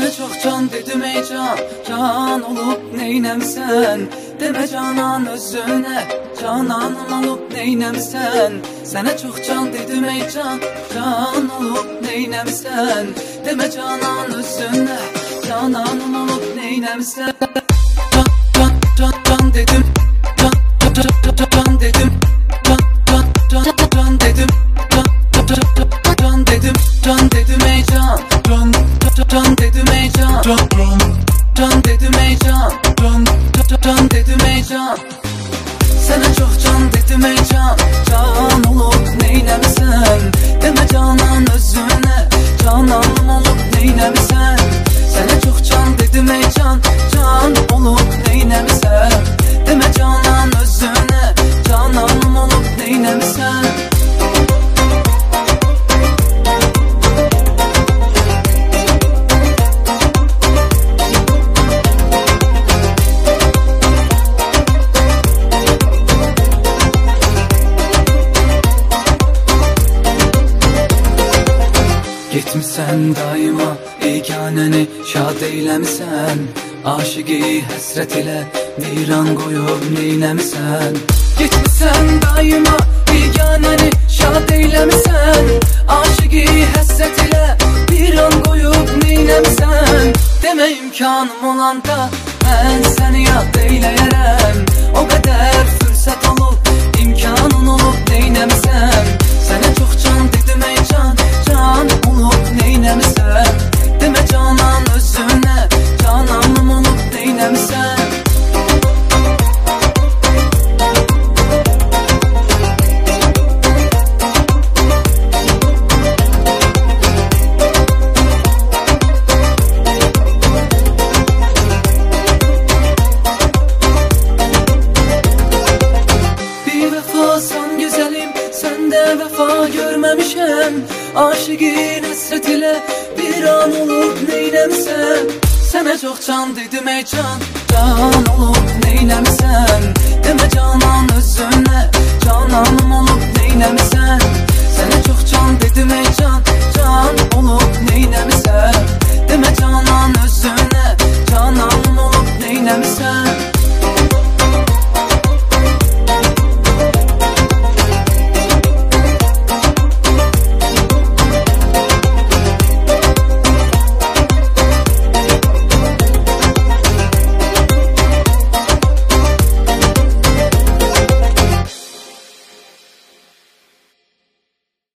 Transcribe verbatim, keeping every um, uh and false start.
Sənə çox can dedim ey can, can olub neynəmsən? Demə canan özünə, cananım olub neynəmsən? Sənə çox can dedim ey can, can olub neynəmsən? Demə canan özünə, cananım olub neynəmsən? Can, can, can, can dedim, can, can, can, can dedim, can, can, can, can dedim, can, can, can dedim, can dedim ey can, can, can dedim ey can, can, can dedim ey can, can, can dedim ey can. Sənə çox can dedim ey can, can olub neynəmsən? Demə canan özünə, cananım olub neynəmsən? Sənə çox can dedim ey can, can olub neynəmsən? Demə canan özünə, cananım olub neynəmsən? Getmişsən daima yeganəni şad eyləmisən, aşıqi həsrət ilə viran qoyub neynəmisən? Getmişsən daima yeganəni şad eyləmisən, aşıqi həsrət ilə viran qoyub neynəmisən? Demə imkanım olanda mən səni yad eyləyərəm, o qədər fürsət olub, imkanın olub neynəmisən? Sənə çox can dedim ey can, can olub neynəmisən? Demə canan özünə, cananım olub neynəmisən? Bir vəfasan gözəlim, səndə vəfa görməmişəm, aşıqin həsrət ilə bir an olub neynəmisən? Sənə çox can dedim ey can, can olub neynəmisən? Demə canan özünə, cananım olub neynəmisən? Sənə